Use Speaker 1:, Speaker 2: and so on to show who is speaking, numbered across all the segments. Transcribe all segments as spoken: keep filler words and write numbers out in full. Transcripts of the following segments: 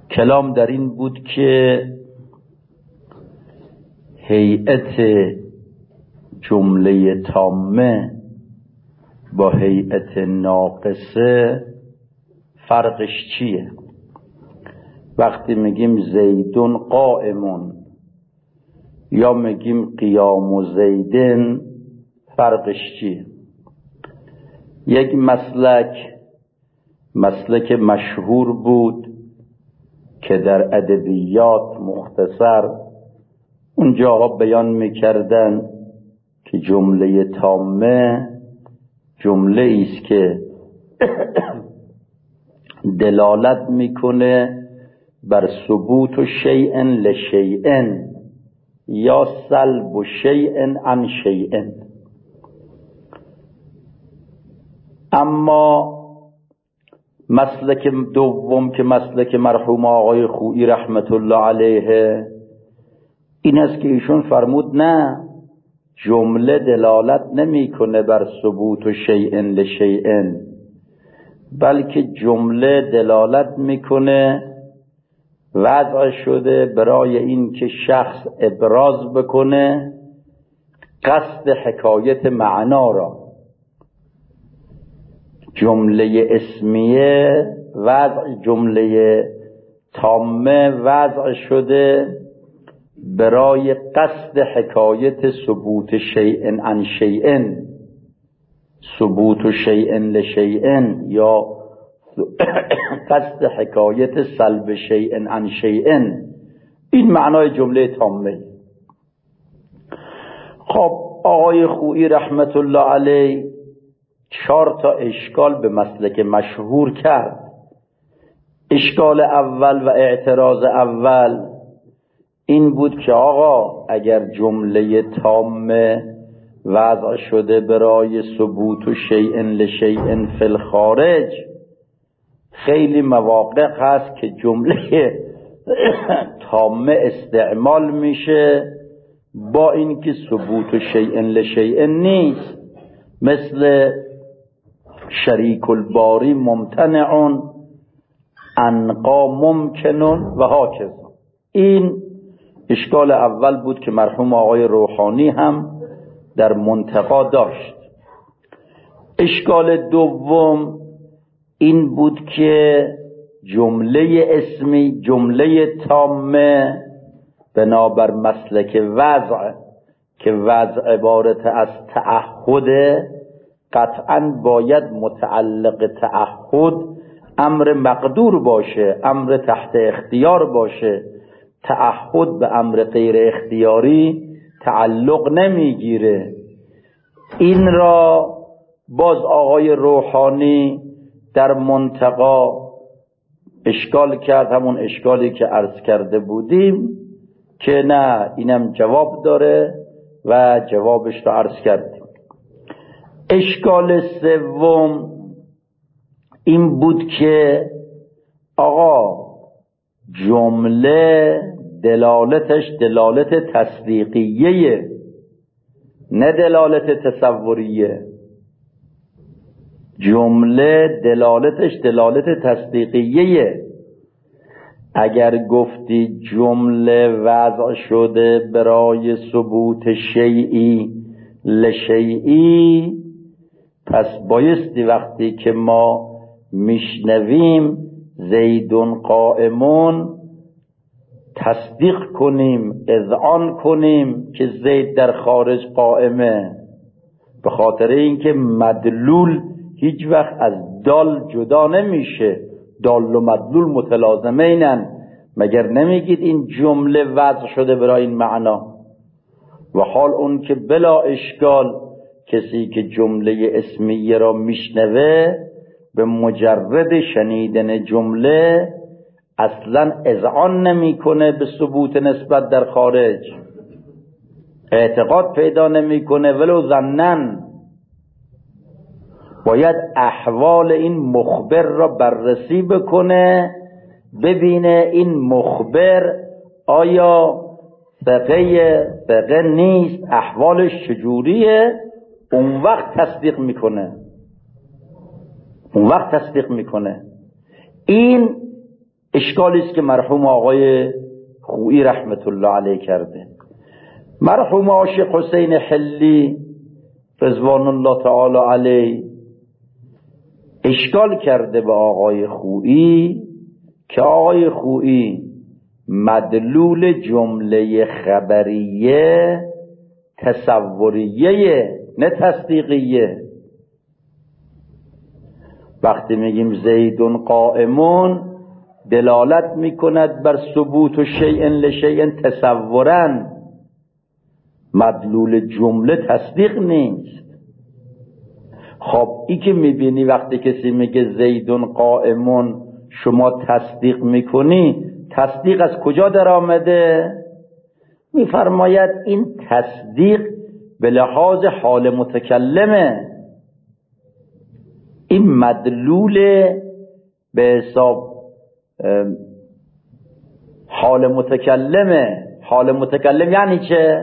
Speaker 1: کلام در این بود که هیئت جمله تامه با هیئت ناقصه فرقش چیه؟ وقتی میگیم زیدون قائمون یا میگیم قیام زیدن فرقش چیه؟ یک مسلک مسلک مشهور بود که در ادبیات مختصر اونجاها بیان میکردن که جمله تامه جمله ایست که دلالت میکنه بر ثبوت شیء لشیء یا سلب شیء عن شیء. اما مسلک دوم که مسلک مرحوم آقای خویی رحمت الله علیه این است که ایشون فرمود نه، جمله دلالت نمیکنه بر ثبوت شیء لشیء، بلکه جمله دلالت میکنه وضع شده برای این که شخص ابراز بکنه قصد حکایت معنا را. جمله اسمیه وضع جمله تامه وضع شده برای قصد حکایت ثبوت شیء عن شیء، ثبوت شیء لشیء یا قصد حکایت سلب شیء عن شیء. این معنای جمله تامه. خب آقای خویی رحمت الله علیه چهار تا اشکال به مسلک مشهور کرد. اشکال اول و اعتراض اول این بود که آقا اگر جمله تامه وضع شده برای ثبوت و شیء لشیء فی الخارج، خیلی مواقع هست که جمله تامه استعمال میشه با اینکه ثبوت و شیء لشیء نیست، مثل شریک الباری ممتنع انقا ممکن و هاکذا. این اشکال اول بود که مرحوم آقای روحانی هم در منتقا داشت. اشکال دوم این بود که جمله اسمی جمله تامه بنابر مسلک وضع که وضع عبارت از تعهد، قطعاً باید متعلق تعهد امر مقدور باشه، امر تحت اختیار باشه. تعهد به امر غیر اختیاری تعلق نمیگیره. این را باز آقای روحانی در منتقا اشکال کرد، همون اشکالی که عرض کرده بودیم که نه، اینم جواب داره و جوابش رو عرض کردیم. اشکال سوم این بود که آقا جمله دلالتش دلالت تصدیقیه نه دلالت تصوریه. جمله دلالتش دلالت تصدیقیه. اگر گفتی جمله وضع شده برای ثبوت شیئی لشیئی، پس بایستی وقتی که ما میشنویم زیدون قائمون تصدیق کنیم، اذعان کنیم که زید در خارج قائمه، به خاطر اینکه مدلول هیچ وقت از دال جدا نمیشه، دال و مدلول متلازمینن. مگر نمیگید این جمله وضع شده برای این معنا؟ و حال اون که بلا اشکال کسی که جمله اسمیه را میشنوه به مجرد شنیدن جمله اصلا اذعان نمیکنه به ثبوت نسبت در خارج، اعتقاد پیدا نمیکنه ولو ظنن. باید احوال این مخبر را بررسی بکنه، ببینه این مخبر آیا ثقه ثقه نیست، احوالش چجوریه، اون وقت تصدیق میکنه اون وقت تصدیق میکنه. این اشکالی است که مرحوم آقای خویی رحمت الله علیه کرده. مرحوم عاشق حسین حلی رضوان الله تعالی علیه اشکال کرده به آقای خویی که آقای خویی مدلول جمله خبریه تصوریه نه تصدیقیه. وقتی میگیم زیدون قائمون دلالت میکند بر ثبوت و شیء لشیء تصورا، مدلول جمله تصدیق نیست. خب این که میبینی وقتی کسی میگه زیدون قائمون شما تصدیق میکنی، تصدیق از کجا در آمده؟ میفرماید این تصدیق به لحاظ حال متکلمه، این مدلول به حساب حال متکلمه. حال متکلم یعنی چه؟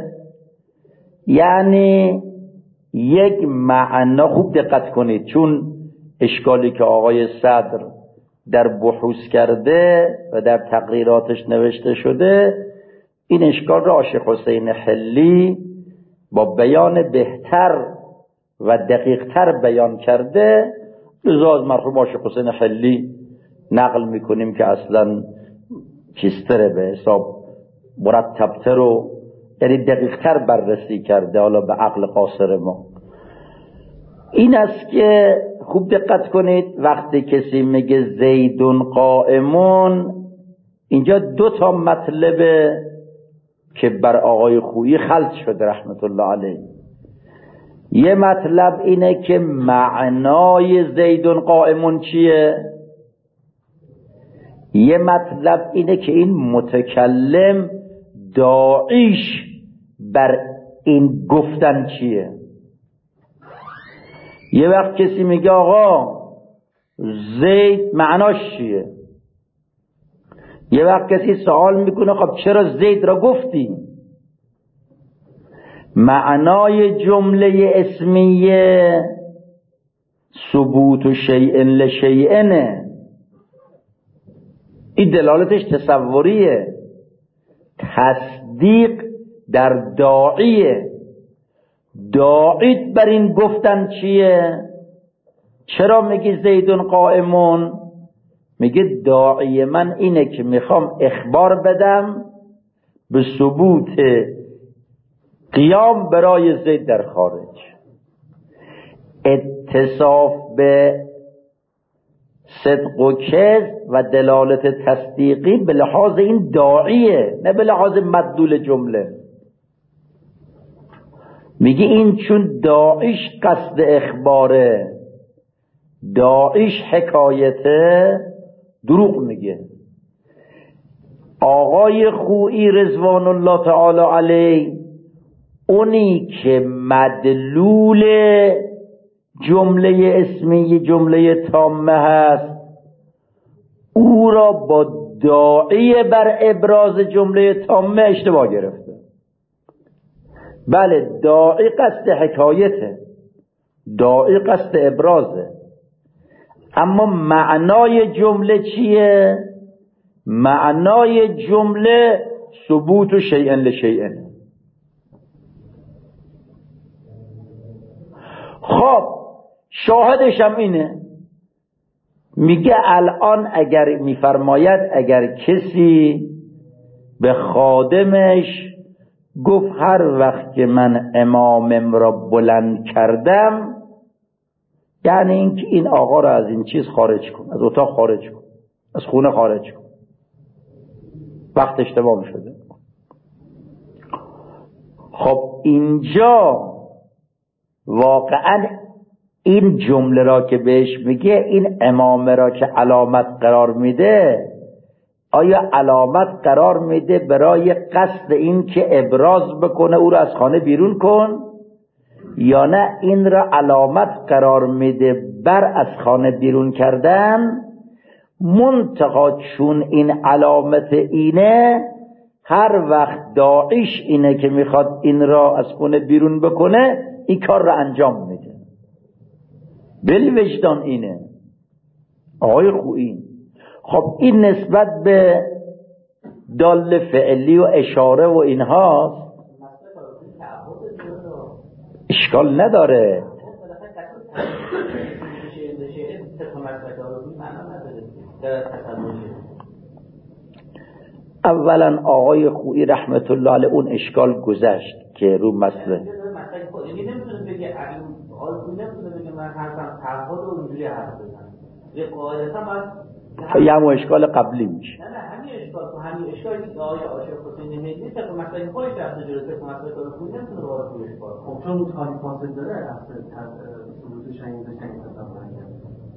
Speaker 1: یعنی یک معنا. خوب دقت کنید، چون اشکالی که آقای صدر در بحوث کرده و در تقریراتش نوشته شده، این اشکال را عاشق حسین حلی با بیان بهتر و دقیقتر بیان کرده. لذا از مرحوم عاشق حسین حلی نقل میکنیم که اصلا چیستره، به حساب مرتبتر و یعنی دقیقتر بررسی کرده، حالا به عقل قاصر ما. این است که خوب دقت کنید وقتی کسی میگه زیدون قائمون، اینجا دو تا مطلب که بر آقای خویی خلط شده رحمت الله علیه. یه مطلب اینه که معنای زیدون قائمون چیه، یه مطلب اینه که این متکلم داعیش بر این گفتن چیه. یه وقت کسی میگه آقا زید معناش چیه، یه وقت کسی سوال میکنه خب چرا زید را گفتی. معنای جمله اسمیه ثبوت و شیء لشیء، این دلالتش تصوریه. تصدیق در داعیه، داعیت بر این گفتن چیه. چرا میگی زیدون قائمون؟ میگه داعی من اینه که میخوام اخبار بدم به ثبوت قیام برای زید در خارج. اتصاف به صدق و کذب و دلالت تصدیقی به لحاظ این داعیه، نه به لحاظ مدلول جمله. میگه این چون داعیش قصد اخباره، داعیش حکایته، دروغ میگه. آقای خویی رضوان الله تعالی علیه اونی که مدلول جمله اسمی جمله تامه هست، او را با داعی بر ابراز جمله تامه اشتباه گرفته. بله داعی قصد حکایته، داعی قصد ابرازه، اما معنای جمله چیه؟ معنای جمله ثبوت و شیء لشیء. خب شاهدش هم اینه، میگه الان اگر میفرماید اگر کسی به خادمش گفت هر وقت که من امامم را بلند کردم، یعنی این که این آقا را از این چیز خارج کن، از اتاق خارج کن، از خونه خارج کن، وقتش تمام شده. خب اینجا واقعا این جمله را که بهش میگه، این امامه را که علامت قرار میده، آیا علامت قرار میده برای قصد این که ابراز بکنه او را از خانه بیرون کن، یا نه این را علامت قرار میده بر از خانه بیرون کردن؟ منتها چون این علامت اینه، هر وقت داعیش اینه که میخواد این را از خانه بیرون بکنه، این کار را انجام میده. بلی وجدان اینه آقای خویی. خب این نسبت به دال فعلی و اشاره و اینهاست، اشکال نداره. اولا آقای خویی رحمت الله علیه اون اشکال گذشت که رو مسئله یه همون اشکال قبلی میشه.
Speaker 2: نه نه همین اشکال تو همین اشکالی که آقای عاشق حسین هندی طبق مسئله خودش رفته جلو طبق مسئله خودش نمیتونه وارد بشه. خب چون تاریخ فاصله داره اصلا ثبوت شنیده شنیده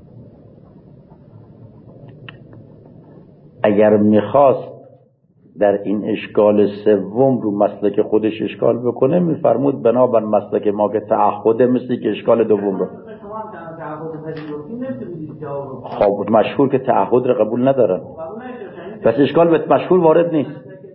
Speaker 1: اگر میخواست در این اشکال سوم رو مسلک خودش اشکال بکنه میفرمود بنابر مسلک ما که تعهد مثل که اشکال دوم رو خب مشهور که تعهد رو قبول ندارن پس اشکال به مشهور وارد نیست.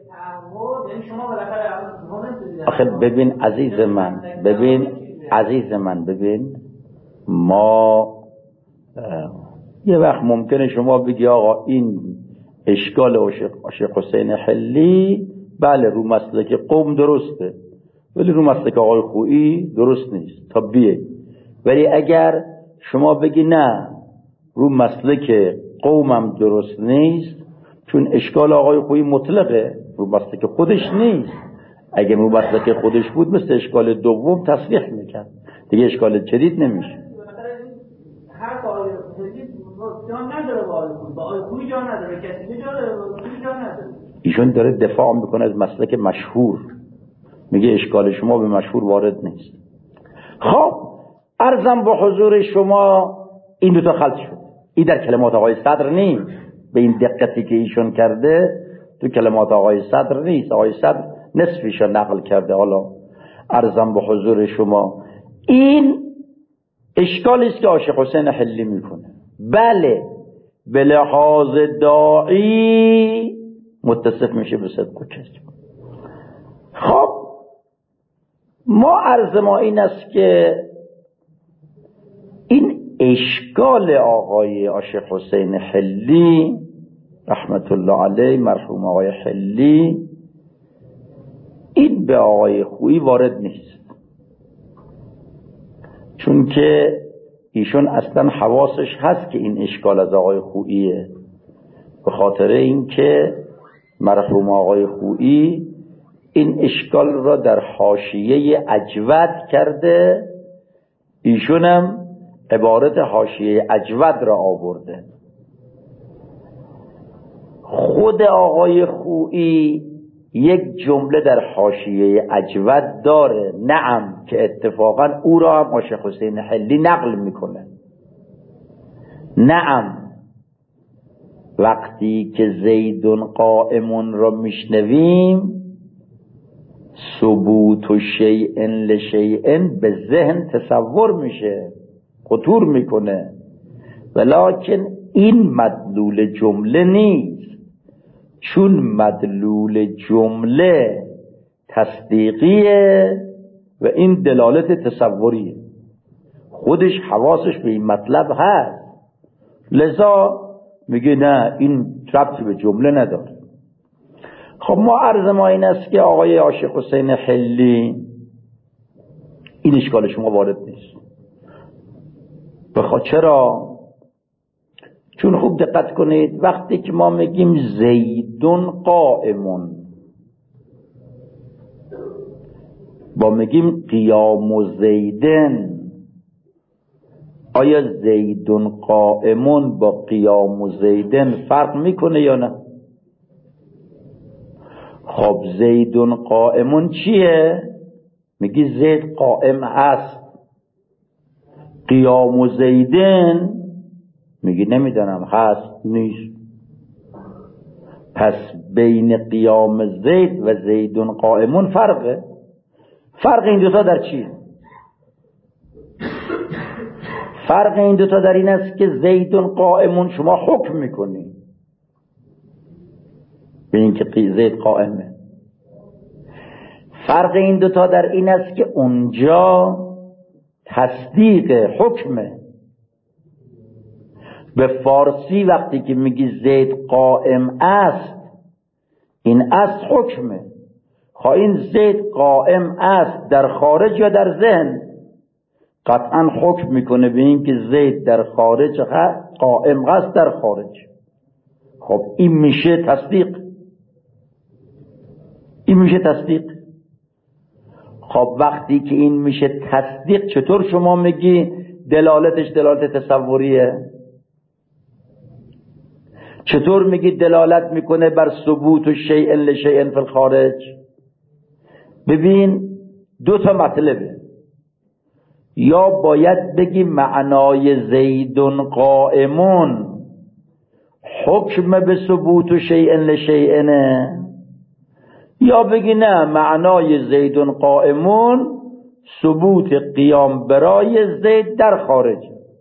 Speaker 1: آخه ببین عزیز من ببین عزیز من ببین ما یه وقت ممکنه شما بگی آقا این اشکال عاشق حسین حلی بله رو مسلک قوم درسته ولی رو مسلک آقای خویی درست نیست تا بیه. ولی اگر شما بگی نه رو مسلک قومم درست نیست چون اشکال آقای خویی مطلقه رو مسلک خودش نیست، اگه رو مسلک خودش بود مثل اشکال دوم تصریح میکرد دیگه اشکال جدید نمیشه.
Speaker 2: هر کاری جان نداره با آقای خویی، با آقای خویی جان نداره، کسی جان نداره.
Speaker 1: ایشون داره دفاع میکنه از مسلک مشهور، میگه اشکال شما به مشهور وارد نیست. خب عرضم به حضور شما این دو تا خلط شد. این در کلمات آقای صدر نیست، به این دقتی که ایشون کرده تو کلمات آقای صدر نیست. آقای صدر نصفیشو نقل کرده. حالا عرضم به حضور شما این اشکالی است که عاشق حسین حلی میکنه. بله به لحاظ داعی متصف میشه به صدق و کذب. خب ما عرض ما این است که این اشکال آقای عاشق حسین حلی رحمت الله علیه مرحوم آقای حلی این به آقای خویی وارد نیست، چون که ایشون اصلا حواسش هست که این اشکال از آقای خوییه، به خاطر اینکه مرحوم آقای خویی این اشکال را در حاشیه اجود کرده، ایشونم عبارت حاشیه اجود را آورده. خود آقای خویی یک جمله در حاشیه اجود داره، نعم، که اتفاقا او را هم عاشق حسین حلی نقل میکنه. نعم وقتی که زیدون قائمون را میشنویم ثبوت و شیئن لشیئن به ذهن تصور میشه، خطور میکنه، ولکن این مدلول جمله نیست، چون مدلول جمله تصدیقیه و این دلالت تصوریه. خودش حواسش به این مطلب هست، لذا میگه نه این ربطی به جمله نداره. خب ما عرض ما این است که آقای عاشق حسین حلی این اشکال شما وارد نیست. بخواد چرا؟ چون خوب دقت کنید وقتی که ما میگیم زیدون قائمون با میگیم قیام و زیدن، آیا زیدون قائمون با قیام و زیدن فرق میکنه یا نه؟ خب زیدون قائمون چیه؟ میگی زید قائم هست. قیام و زیدن میگی نمیدانم هست نیست. پس بین قیام زید و زیدون قائمون فرقه. فرق این دوتا در چیه؟ فرق این دوتا در این است که زیدون قائمون شما حکم میکنی به این که زید قائمه. فرق این دوتا در این است که اونجا تصدیق حکمه، به فارسی وقتی که میگی زید قائم است، این است حکمه. خب این زید قائم است در خارج یا در ذهن؟ قطعا حکم میکنه به این که زید در خارج هست، قائم است در خارج. خب این میشه تصدیق، این میشه تصدیق. خب وقتی که این میشه تصدیق، چطور شما میگی دلالتش دلالت تصوریه؟ چطور میگی دلالت میکنه بر ثبوت و شیء لشیء فی الخارج؟ ببین دو تا مطلبه. یا باید بگی معنای زیدون قائمون حکم به ثبوت و شیء لشیء نه، یا بگی نه معنای زیدون قائمون ثبوت قیام برای زید در خارج.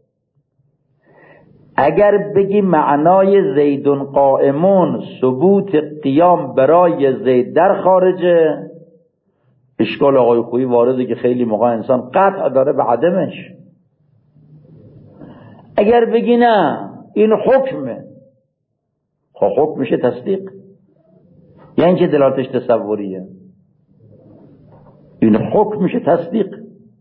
Speaker 1: اگر بگی معنای زیدون قائمون ثبوت قیام برای زید در خارجه، اشکال آقای خویی وارده که خیلی موقع انسان قطع داره به عدمش. اگر بگی نه این حکمه، خب حکم میشه تصدیق. یعنی چه دلالتش تصوریه؟ این حکم میشه تصدیق.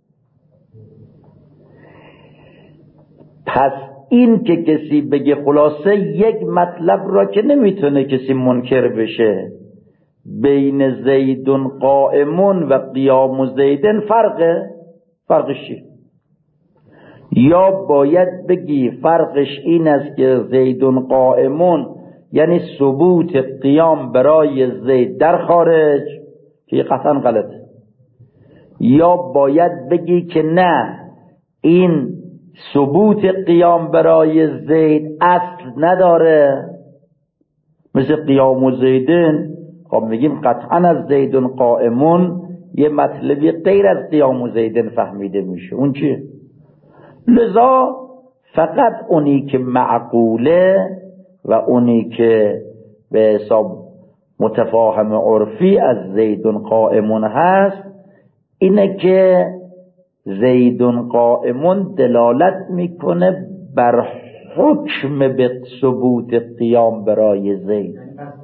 Speaker 1: پس این که کسی بگه خلاصه یک مطلب را که نمیتونه کسی منکر بشه، بین زیدون قائمون و قیام زیدن فرقه. فرقش چیه؟ یا باید بگی فرقش این است که زیدون قائمون یعنی ثبوت قیام برای زید در خارج، که قطعا غلطه. یا باید بگی که نه، این ثبوت قیام برای زید اصل نداره، مثل قیام و زیدن. خب میگیم قطعا از زیدون قائمون یه مطلبی غیر از قیام و زیدن فهمیده میشه. اون چیه؟ لذا فقط اونی که معقوله و اونی که به حساب متفاهم عرفی از زیدون قائمون هست، اینه که زیدون قائمون دلالت میکنه بر حکم به ثبوت قیام برای زید.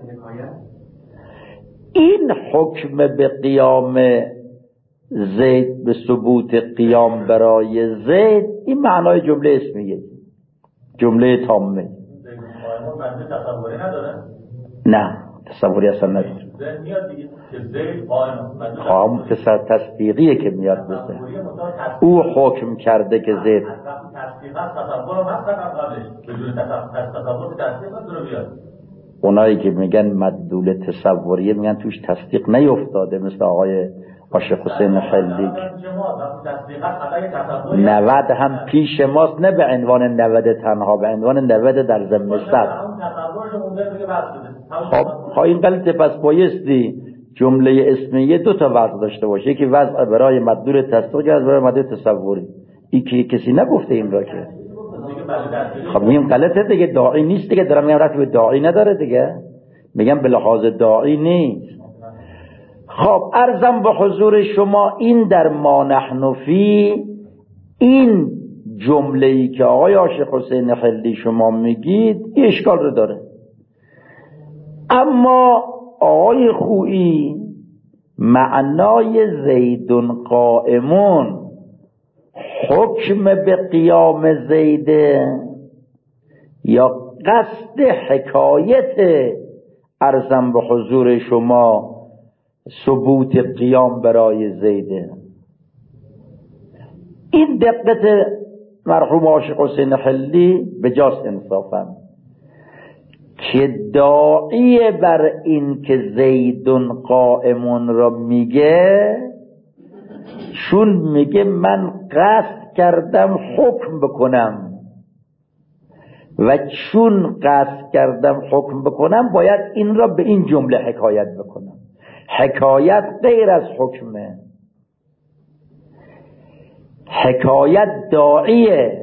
Speaker 1: این حکم به قیام زید، به ثبوت قیام برای زید، این معنای جمله اسمیه، جمله تامه. نه تصوری اصلا نداره. خواهم تصور تصدیقیه که میاد بسته. او حکم کرده که زید اونایی که میگن مدلول تصوریه میگن توش تصدیق نیفتاده، مثل آقای عاشق حسین خلیلی. نود هم پیش ماست، نه به عنوان نود تنها، به عنوان نود در ضمن صد. خب خب این غلطه. پس بایستی جمله اسمیه دو تا وضع داشته باشه، یکی وضع برای مدلول تصدیق، یکی برای مدلول تصوری. این که کسی نگفته این را که خب میگم غلطه دیگه، داعی نیست دیگه. دارم میگم رفتی به داعی نداره دیگه، میگم به لحاظ داعی نیست. خب عرضم به حضور شما این در ما نحن فی، این جمله‌ای که آقای عاشق حسین خلیلی شما میگید این اشکال رو داره. اما آقای خویی معنای زیدون قائمون حکم به قیام زیده یا قصد حکایت عرضم به حضور شما ثبوت قیام برای زیده. این دقت مرحوم عاشق حسین خلیلی به جاست انصافا که داعی بر این که زیدون قائمون را میگه، چون میگه من قصد کردم حکم بکنم و چون قصد کردم حکم بکنم باید این را به این جمله حکایت بکنم. حکایت غیر از حکمه، حکایت داعیه.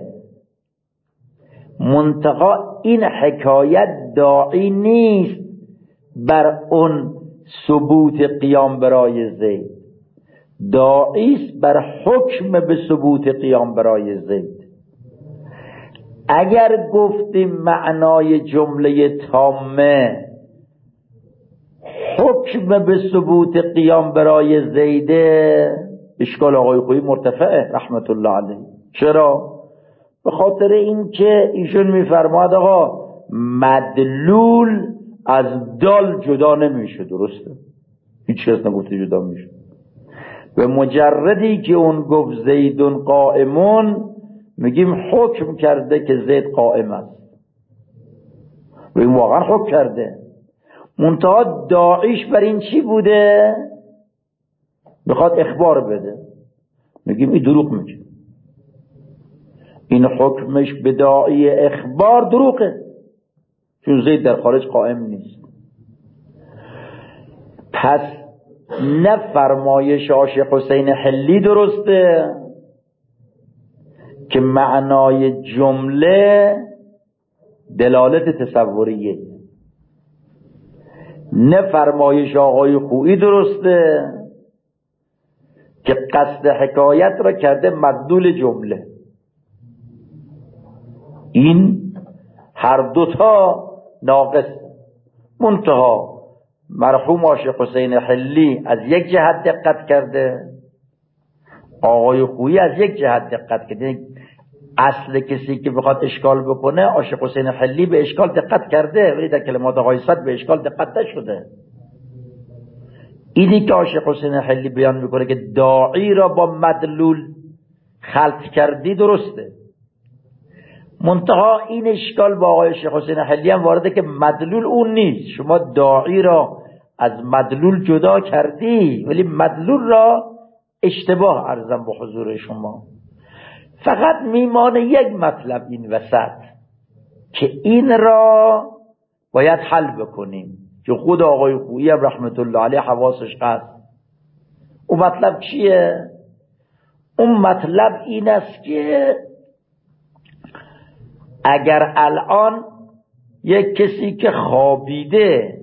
Speaker 1: منتها این حکایت داعی نیست بر اون ثبوت قیام برای زید، داعی است بر حکم به ثبوت قیام برای زید. اگر گفتیم معنای جمله تامه حکم به ثبوت قیام برای زیده، اشکال آقای خویی مرتفعه رحمت الله علیه. چرا؟ به خاطر این که ایشون میفرماد آقا مدلول از دال جدا نمیشه. درسته؟ هیچ کس نگفته جدا میشه. به مجردی که اون گفت زیدون قائمون میگیم حکم کرده که زید قائم است و این واقعا حکم کرده. منتها داعیش بر این چی بوده؟ میخواد اخبار بده. میگیم این دروغ میگه، این حکمش به داعی اخبار دروغه، چون زید در خارج قائم نیست. پس نه فرمایش عاشق حسین حلی درسته که معنای جمله دلالت تصوریه، نه فرمایش آقای خویی درسته که قصد حکایت را کرده مدلول جمله. این هر دوتا ناقص. منتها مرحوم عاشق حسین حلی از یک جهت دقت کرده، آقای خویی از یک جهت دقت کرده. اصل کسی که بخواد اشکال بکنه عاشق حسین حلی به اشکال دقت کرده، ولی در کلمات آقای صد به اشکال دقت نشده. اینی که عاشق حسین حلی بیان میکنه که داعی را با مدلول خلط کردی درسته، منتها این اشکال با آقای شیخ حسین حلی هم وارده که مدلول اون نیست. شما داعی را از مدلول جدا کردی ولی مدلول را اشتباه عرضم به حضور شما. فقط میمانه یک مطلب این وسط که این را باید حل بکنیم، که خود آقای خویی رحمت الله علیه حواسش هست. اون مطلب چیه؟ اون مطلب این است که اگر الان یک کسی که خوابیده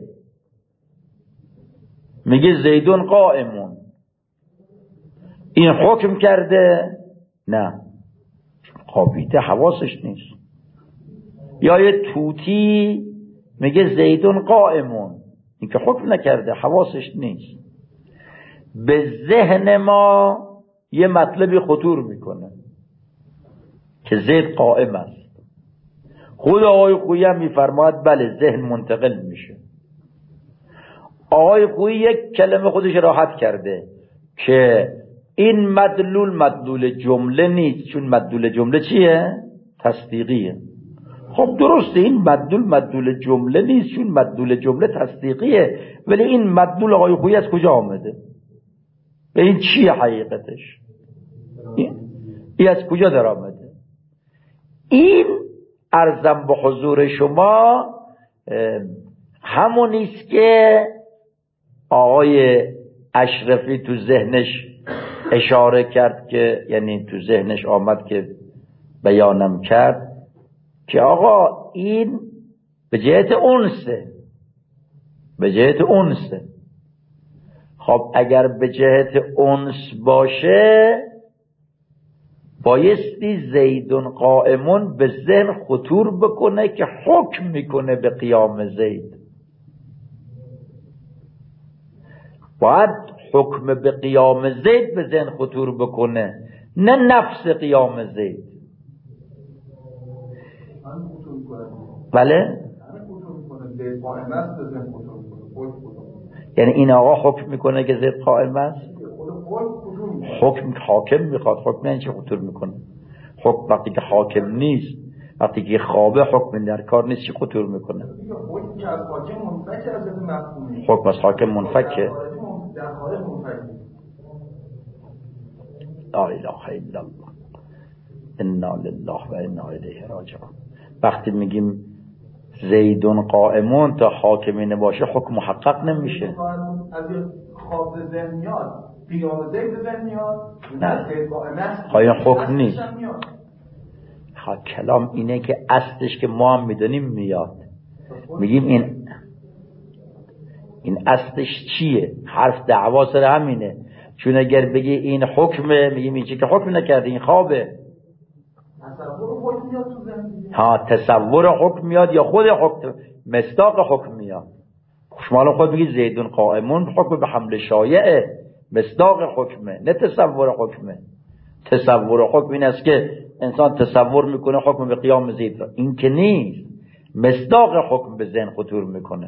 Speaker 1: میگه زیدون قائمون، این حکم کرده؟ نه، خوابیده حواسش نیست. یا یه توتی میگه زیدون قائمون، این که حکم نکرده حواسش نیست. به ذهن ما یه مطلبی خطور میکنه که زید قائم است. خود آقای خویی هم میفرماید بله ذهن منتقل میشه. آقای خویی یک کلمه خودش راحت کرده که این مدلول مدلول جمله نیست، چون مدلول جمله چیه؟ تصدیقیه. خب درسته این مدلول مدلول جمله نیست چون مدلول جمله تصدیقیه، ولی این مدلول آقای خویی از کجا آمده؟ به این چیه حقیقتش؟ این, این از کجا در آمده؟ این عرضم به حضور شما همونیست که آقای اشرفی تو ذهنش اشاره کرد، که یعنی تو ذهنش آمد که بیانم کرد که آقا این به جهت انسه، به جهت انسه. خب اگر به جهت انس باشه بایستی زیدون قائمون به ذهن خطور بکنه که حکم میکنه به قیام زید. باید حکم به قیام زید به ذهن خطور بکنه، نه نفس قیام زید. بله؟ یعنی این آقا حکم میکنه که زید قائم است؟ حکم حاکم میخواد، حکم این چه خطور میکنه؟ حکم وقتی که حاکم نیست، وقتی که خوابه، حکم در کار نیست، چه خطور میکنه؟ حکم از حاکم منفکه. لا اله الا الله انا لله و انا الیه راجعون. وقتی میگیم زیدون قائمون تا حاکمینه باشه حکم محقق نمیشه.
Speaker 3: از خواب ذهن میاد، قیام زید ذهن میاد،
Speaker 1: نه خواهی حکم نیست. ها کلام اینه که اصلش که ما هم میدونیم میاد. میگیم این این اصلش چیه؟ حرف دعوا سر همینه. چون اگر بگی این حکمه، میگیم این چی که حکم نکرده، این خوابه. ها تصور حکم میاد یا خود حکم مصداق حکم میاد. شما خود بگید زیدون قائمون حکم به حمل شایعه، مصداق حکمه نه تصور حکمه. تصور حکم این است که انسان تصور میکنه حکم به قیام زید را، این که نیست. مصداق حکم به ذهن خطور میکنه.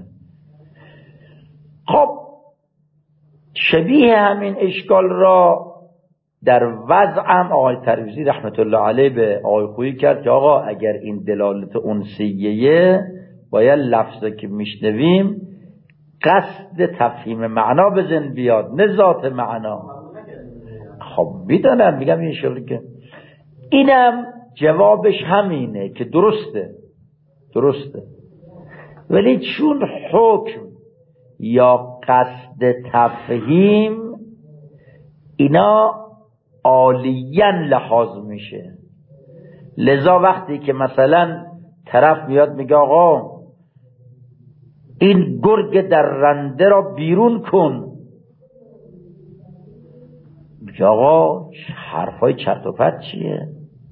Speaker 1: خب شبیه همین اشکال را در وضعم آقای ترویزی رحمت الله علیه به آقای خویی کرد که آقا اگر این دلالت انسیه باید لفظی که میشنویم قصد تفهیم معنا به ذهن بیاد نه ذات معنا. خب میدونم میگم این شغلی که اینم جوابش همینه که درسته درسته ولی چون حکم یا قصد تفهیم اینا عالیاً لحاظ میشه، لذا وقتی که مثلا طرف میاد میگه آقا این گرگ در رنده را بیرون کن، میگه آقا حرفای چرت و پرت چیه؟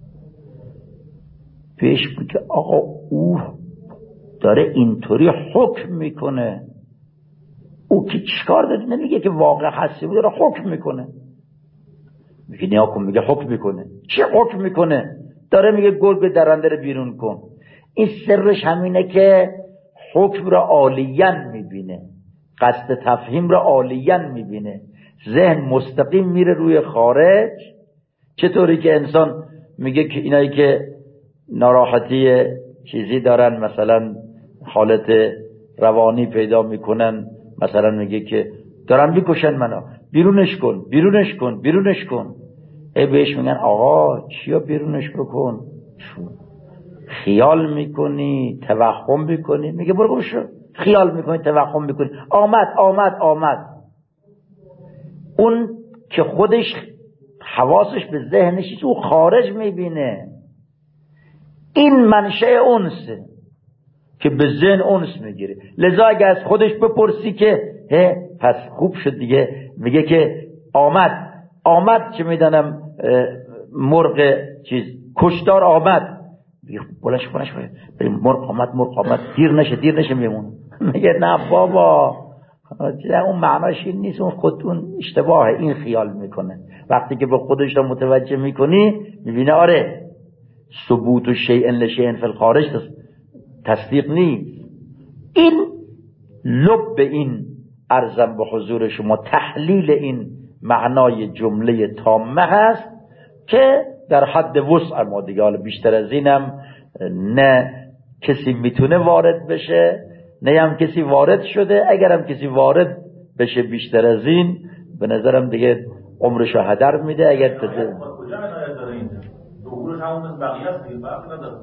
Speaker 1: پیش میگه آقا او داره اینطوری حکم میکنه. او که چیکار داره؟ نمیگه که واقع هستی، او داره حکم میکنه. میگه نیا کن، میگه حکم میکنه. چی حکم میکنه؟ داره میگه گرگ درنده رو بیرون کن. این سرش همینه که حکم را عالیاً میبینه، قصد تفهیم را عالیاً میبینه، ذهن مستقیم میره روی خارج. چطوری که انسان میگه که اینایی که ناراحتی چیزی دارن مثلا حالت روانی پیدا میکنن، مثلا میگه که دارن میکشن منو، بیرونش کن بیرونش کن بیرونش کن. ای بهش میگن آقا چیا بیرونش بکن؟ خیال میکنی، توهم میکنی. میگه برو بشو، خیال میکنی، توهم میکنی، آمد آمد آمد. اون که خودش حواسش به ذهنش او خارج میبینه. این منشأ اونسه که به ذهن اونس میگیره. لذا اگه از خودش بپرسی که هه پس خوب شد دیگه، میگه که آمد آمد چه میدانم مرغ چیز کشدار آمد، بلش بلش بریم مرغ آمد مرغ آمد دیر نشه دیر نشه میمون. میگه نه بابا اون معناش این نیست، اون خود اون اشتباهه، این خیال میکنه. وقتی که به خودش رو متوجه میکنی میبینه آره ثبوت و شیء لشیء فی الخارج تصدیق نیست. این لب این عرضم به حضور شما تحلیل این معنای جمله تامه هست که در حد وسع ما دیگه، حالا بیشتر از اینم نه کسی میتونه وارد بشه نه هم کسی وارد شده. اگرم کسی وارد بشه بیشتر از این به نظرم دیگه عمرشو هدر میده. اگر کسی
Speaker 4: کجا عنایت داره اینجا ظهورش همون مثل بقیه است دیگه، فرق نداره.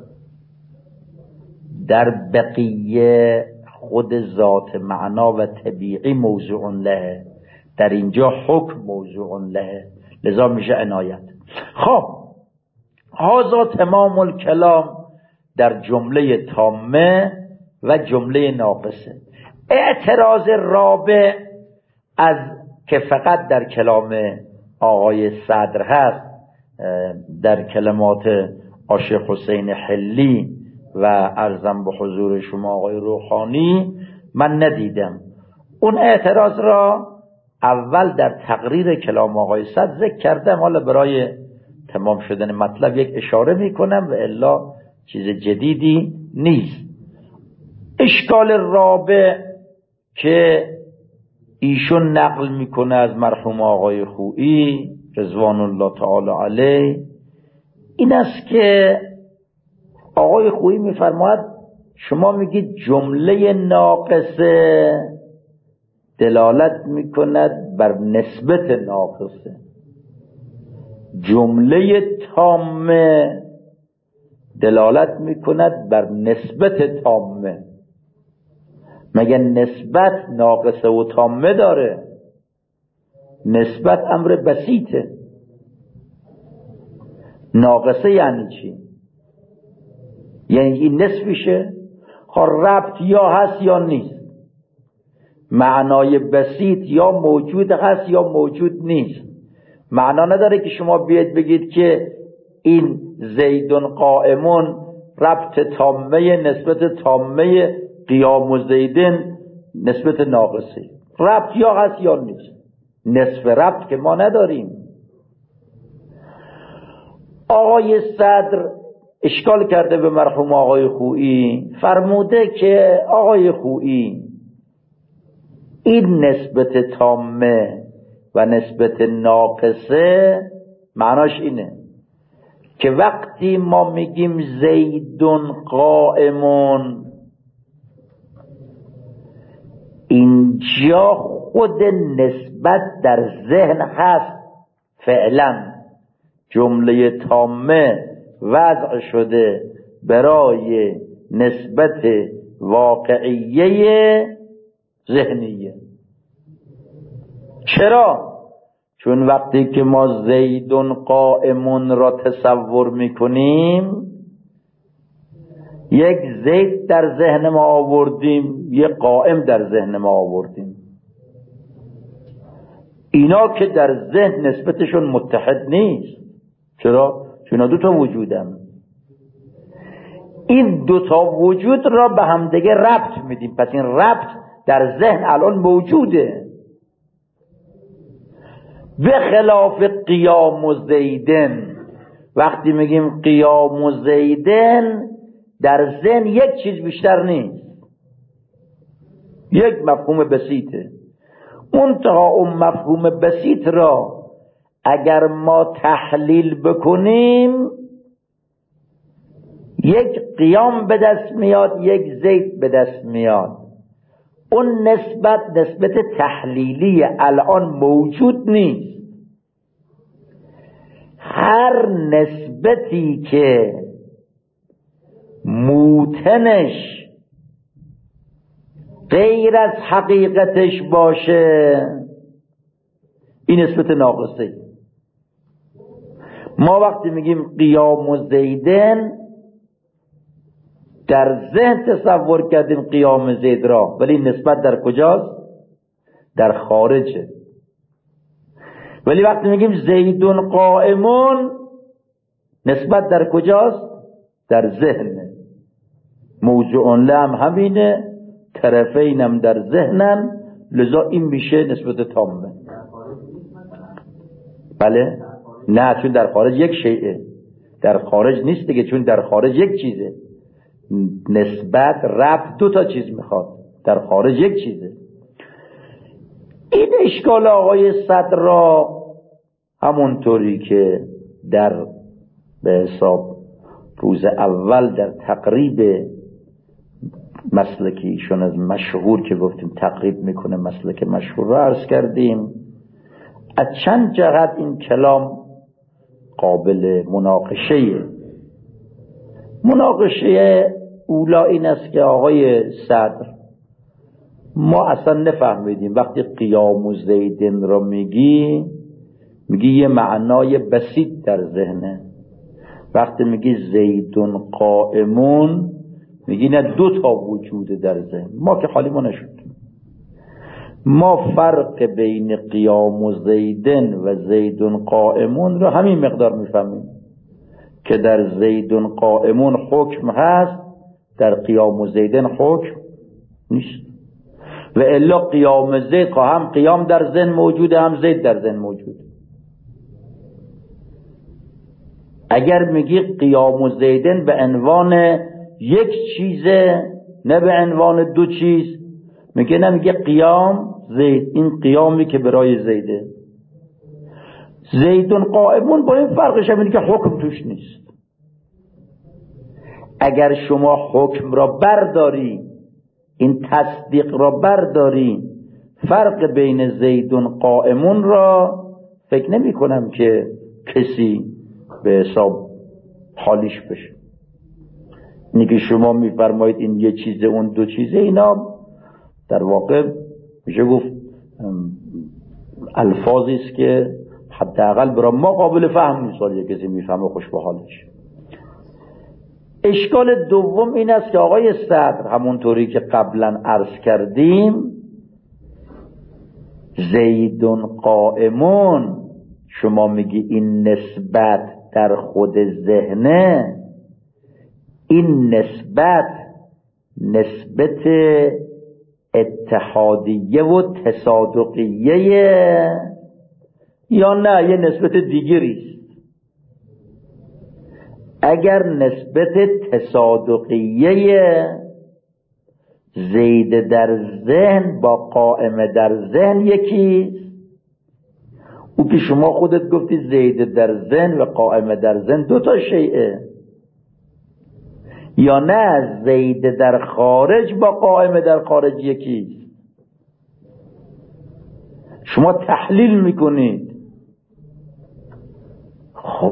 Speaker 1: در بقیه خود ذات معنا و طبیعی موضوع له، در اینجا حکم موضوع له، لذا میشه عنایت. خب هذا تمام الکلام در جمله تامه و جمله ناقصه. اعتراض رابع از که فقط در کلام آقای صدر هست، در کلمات عاشق حسین حلی و عرضم به حضور شما آقای روحانی من ندیدم. اون اعتراض را اول در تقریر کلام آقای صدر ذکر کردم، حالا برای تمام شدن مطلب یک اشاره میکنم و الا چیز جدیدی نیست. اشکال رابع که ایشون نقل میکنه از مرحوم آقای خویی رضوان الله تعالی علیه این است که آقای خویی میفرماید شما میگید جمله ناقصه دلالت میکند بر نسبت ناقصه، جمله تامه دلالت میکند بر نسبت تامه. مگه نسبت ناقصه و تامه داره؟ نسبت امر بسیطه. ناقصه یعنی چی؟ یعنی این نسبیشه، خب ربط یا هست یا نیست. معنای بسیط یا موجود هست یا موجود نیست. معنا نداره که شما بیاید بگید که این زیدون قائمون ربط تامه نسبت تامه قیام و زیدن نسبت ناقصه. ربط یا هست یا نیست، نصف ربط که ما نداریم. آقای صدر اشکال کرده به مرحوم آقای خویی، فرموده که آقای خویی این نسبت تامه و نسبت ناقصه معناش اینه که وقتی ما میگیم زیدون قائمون، اینجا خود نسبت در ذهن هست، فعلا جمله تامه وضع شده برای نسبت واقعیه ذهنیه. چرا؟ چون وقتی که ما زیدون قائمون را تصور میکنیم، یک زید در ذهن ما آوردیم، یک قائم در ذهن ما آوردیم. اینا که در ذهن نسبتشون متحد نیست. چرا؟ چون دو تا وجودن. این دو تا وجود را به همدیگه ربط میدیم، پس این ربط در ذهن الان موجوده. به خلاف قیام و زیدن، وقتی میگیم قیام و زیدن در ذهن یک چیز بیشتر نیست، یک مفهوم بسیطه. منتها اون مفهوم بسیط را اگر ما تحلیل بکنیم، یک قیام به دست میاد، یک زید به دست میاد. اون نسبت نسبت تحلیلی الان موجود نیست. هر نسبتی که موتنش غیر از حقیقتش باشه، این نسبت ناقصه. ما وقتی میگیم قیام و زیدن، در ذهن تصور کردیم قیام زید را، ولی نسبت در کجاست؟ در خارجه. ولی وقتی میگیم زیدون قائمون، نسبت در کجاست؟ در ذهنه. موضوع لم همینه، طرفینم در ذهنن، لذا این میشه نسبت تامه. بله؟ نه، چون در خارج یک شیئه، در خارج نیست دیگه، چون در خارج یک چیزه. نسبت ربط دو تا چیز میخواد، در خارج یک چیزه. این اشکال آقای صدر را همونطوری که در به حساب روز اول در تقریب مسلکی ایشون از مشهور که گفتیم تقریب میکنه مسلک مشهور را عرض کردیم، از چند جهت این کلام قابل مناقشه. مناقشه اولا این است که آقای صدر، ما اصلا نفهمیدیم وقتی قیام و زیدن را میگی، میگی یه معنای بسیط در ذهنه. وقتی میگی زیدون قائمون، میگی نه دو تا وجوده در ذهن. ما که حالی ما نشد. ما فرق بین قیام و زیدن و زیدون قائمون را همین مقدار میفهمیم که در زیدون قائمون حکم هست، در قیام و زیدن حکم نیست. و الا قیام زید هم قیام در ذهن موجوده، هم زید در ذهن موجوده. اگر میگی قیام و زیدن به عنوان یک چیزه، نه به عنوان دو چیز، میگه نمیگه قیام زید، این قیامی که برای زیده. زیدون قائمون با این فرقش همینه که حکم توش نیست. اگر شما حکم را برداری، این تصدیق را برداری، فرق بین زیدون قائمون را فکر نمی کنم که کسی به حساب حالیش بشه. اینی که شما میفرمایید این یه چیزه اون دو چیزه، اینا در واقع میشه گفت الفاظی است که حداقل برای ما قابل فهم نیست، ولی کسی میفهمه خوش به حالش. اشکال دوم این است که آقای صدر همونطوری که قبلا عرض کردیم، زیدون قائمون شما میگی این نسبت در خود ذهنه، این نسبت نسبت اتحادیه و تصادقیه یا نه یه نسبت دیگریست؟ اگر نسبت تصادقیه، زید در ذهن با قائم در ذهن یکیست. او که شما خودت گفتی زید در ذهن و قائم در ذهن دو تا شیئه، یا نه زید در خارج با قائم در خارج یکیست؟ شما تحلیل میکنید. خب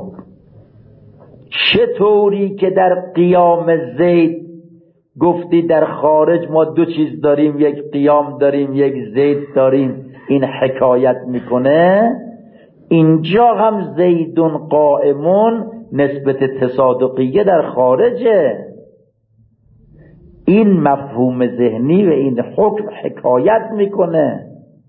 Speaker 1: چطوری که در قیام زید گفتی در خارج ما دو چیز داریم، یک قیام داریم یک زید داریم، این حکایت میکنه اینجا هم زیدون قائمون نسبت تصادقیه در خارجه. این مفهوم ذهنی و این حکم حکایت میکنه.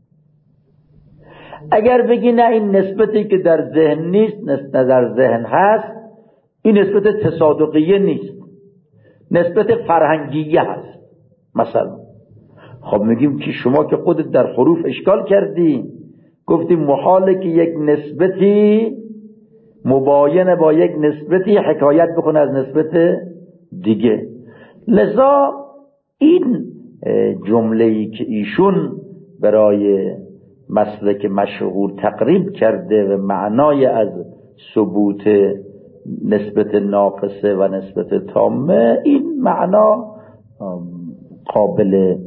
Speaker 1: اگر بگی نه این نسبتی که در ذهن نیست نسبت در ذهن هست، این نسبت تصادقیه نیست، نسبت فرهنگیه هست مثلا. خب میگیم که شما که خودت در حروف اشکال کردی، گفتی محاله که یک نسبتی مباینه با یک نسبتی حکایت بکنه از نسبت دیگه. لذا این جمله‌ای که ایشون برای مسلک مشهور تقریب کرده و معنای از ثبوت نسبت ناقصه و نسبت تامه، این معنا قابل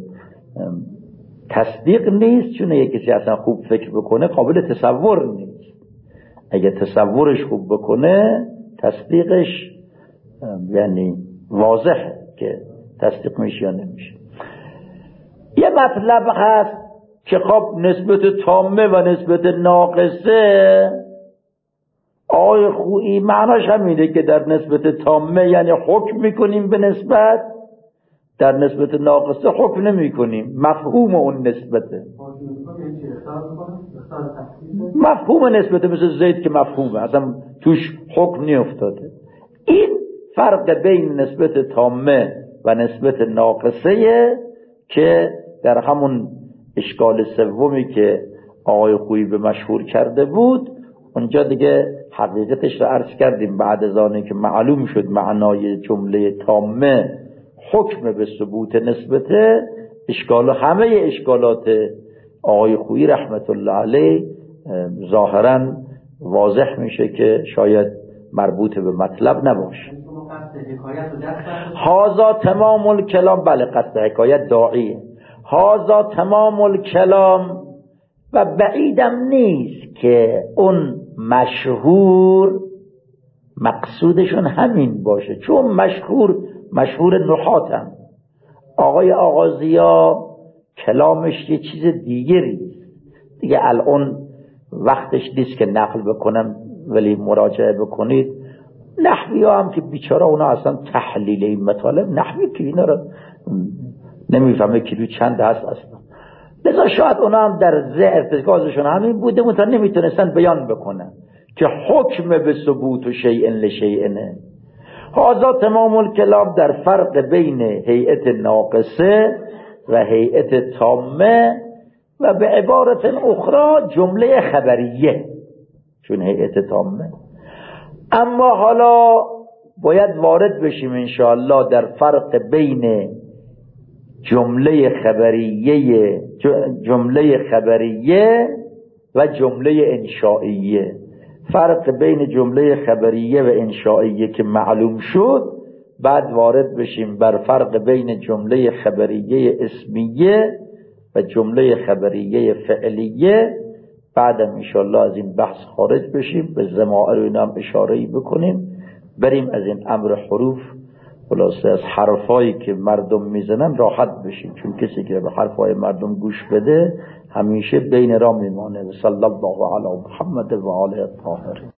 Speaker 1: تصدیق نیست، چون یک کسی اصلا خوب فکر بکنه قابل تصور نیست. اگه تصورش خوب بکنه تصدیقش یعنی واضحه که تصدیق میشه یا نمیشه. یه مطلب هست که خب نسبت تامه و نسبت ناقصه آقای خویی معناش همینه که در نسبت تامه یعنی حکم میکنیم به نسبت، در نسبت ناقصه حکم نمی کنیم. مفهوم اون نسبته، مفهوم نسبته، مثل زید که مفهومه اصلا توش حکم نیفتاده. این فرق بین نسبت تامه و نسبت ناقصه که در همون اشکال سومی که آقای خویی به مشهور کرده بود اونجا دیگه حقیقتش رو عرض کردیم. بعد از آنه که معلوم شد معنای جمله تامه حکم به ثبوت نسبته، اشکال همه اشکالات آقای خویی رحمت الله علیه ظاهرا واضح میشه که شاید مربوط به مطلب نباشه. هازا تمام الکلام، بله قصد حکایت داعیه. هازا تمام الکلام و بعیدم نیست که اون مشهور مقصودشون همین باشه، چون مشهور مشهور نحاتم. آقای آغازیا کلامش یه چیز دیگری دیگه، الان وقتش نیست که نقل بکنم ولی مراجعه بکنید. نحوی ها هم که بیچاره اونا اصلا تحلیل این مطالب، نحوی که اینا رو نمیفهمه کیلو چند هست اصلا. لذا شاید اونا هم در ارتکازشون همین بوده، منتها نمیتونستن بیان بکنن که حکم به ثبوت و شیئن لشیئنه. هذا تمام الکلام در فرق بین هیئت ناقصه و هیئت تامه و به عبارت اخرى جمله خبریه، چون هیئت تامه. اما حالا باید وارد بشیم انشاءالله در فرق بین جمله خبریه جمله خبریه و جمله انشائیه. فرق بین جمله خبریه و انشائیه که معلوم شد، بعد وارد بشیم بر فرق بین جمله خبریه اسمیه و جمله خبریه فعلیه. بعدم انشاءالله از این بحث خارج بشیم، به ضمائر و اینا هم اشاره‌ای بکنیم، بریم از این امر حروف خلاصه از حرفایی که مردم میزنن راحت بشیم، چون کسی که به حرفای مردم گوش بده همیشه بین را میمانه. صلی الله علی محمد و آله الطاهرین.